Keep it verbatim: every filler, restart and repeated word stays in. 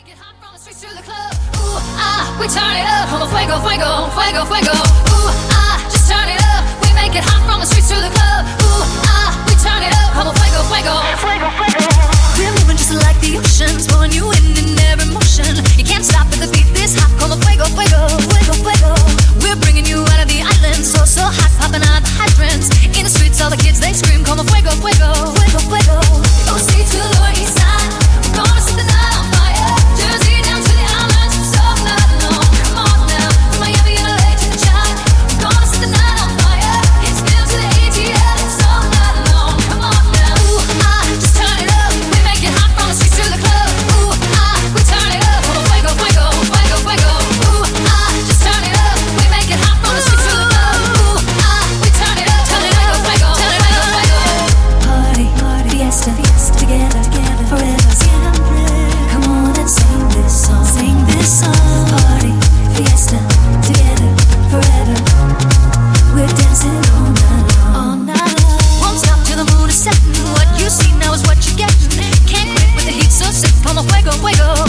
Get hot from the streets to the club. Ooh, ah, we turn it up. Como fuego, fuego, fuego, fuego. Ooh, ah, just turn it up. We make it hot from the streets to the club. Ooh, ah, we turn it up. Como fuego, fuego, fuego, fuego. We're moving just like the oceans, pulling you in in every motion. You can't stop with the beat this hot. Como fuego, fuego, fuego, fuego. We're bringing you out of the island, so so hot, popping out the hydrants. In the streets, all the kids they scream. Como fuego, fuego, fuego, fuego. Go see to the lower east side. We're gonna set the night on fire. Jersey down to the islands, so not alone. Come on now, from Miami to L A to the Chai. We're gonna set the night on fire. It's built to the A T L, so not alone. Come on now, ooh ah, just turn it up. We make it hot from the streets to the club. Ooh ah, we turn it up. Como fuego, fuego, fuego, fuego. Ooh ah, just turn it up. We make it hot from the streets to the club. Ooh ah, we turn it up. Turn it up, fuego, turn it up, fuego. Party, party, fiesta, fiesta, together, together, forever, siempre. Come on and sing this song, sing this song. Party, fiesta, together, forever. We're dancing all night long, all night long. Won't stop till the moon is setting. What you see now is what you're getting. Can't quit with the heat so sick. Como fuego, fuego.